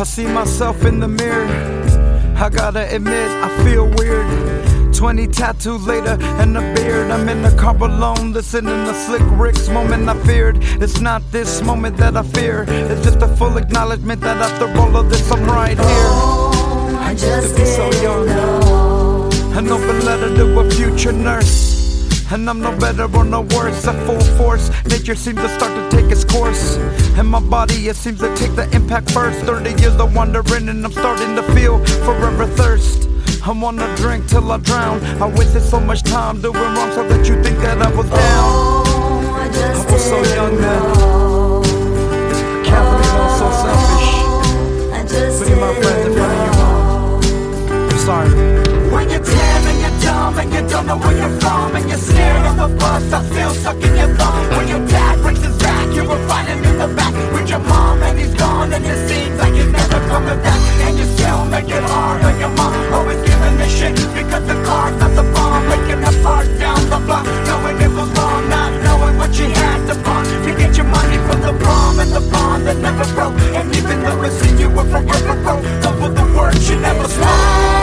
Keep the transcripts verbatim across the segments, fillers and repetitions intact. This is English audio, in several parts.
I see myself in the mirror, I gotta admit I feel weird. Twenty tattoos later and a beard, I'm in the car alone listening to Slick Rick's Moment I Feared. It's not this moment that I fear, it's just a full acknowledgement that after all of this I'm right here. Oh, I just be so didn't young. know. An open letter to a future nurse, and I'm no better or no worse. At full force, nature seems to start to take its course, and my body, it seems to take the impact first. Thirty years of wandering and I'm starting to feel forever thirst. I wanna drink till I drown. I wasted so much time doing wrong so that you think that I was down. Oh, I just I was so didn't young then. know. I can't believe I'm so selfish. I just Putting my friends in front of your mom. I'm sorry. When you're ten and you're dumb and you don't know where you're from, and you're scared of the bus that's still stuck in your thumb. When your dad breaks his back, you were fighting in the back with your mom and he's gone, and it seems like he's never coming back. And you still make it hard on your mom, always giving the shit because the car's not the bomb. Breaking apart down the block, knowing it was wrong, not knowing what she had to pawn to get your money from the prom and the bond that never broke. And even though it seemed you were forever broke, those were the words you never spoke.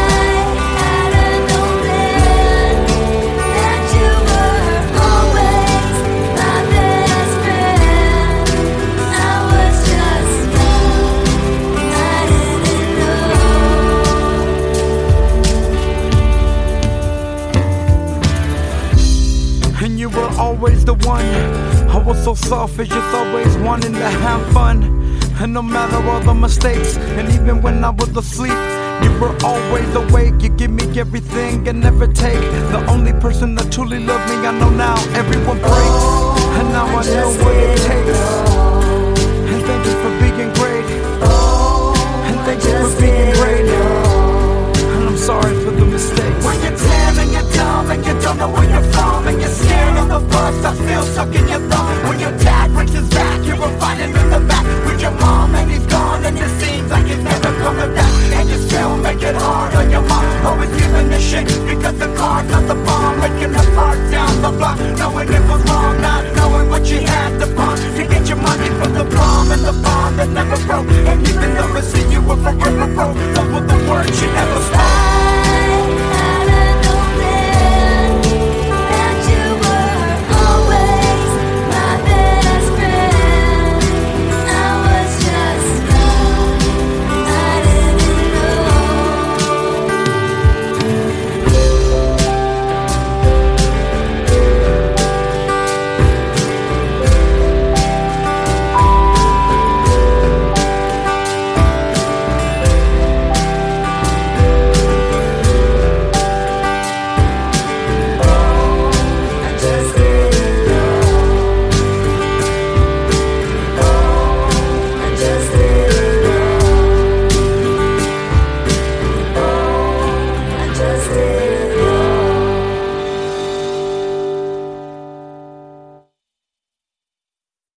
And you were always the one. I was so selfish, just always wanting to have fun. And no matter all the mistakes, and even when I was asleep, you were always awake. You give me everything and never take. The only person that truly loved me, I know now everyone breaks. And now I know what it takes. And thank you for being great. And thank you for being great. And I'm sorry for the mistakes. When you're ten and you're dumb and you don't know where you're from, and you're scared of the bus that's still stuck in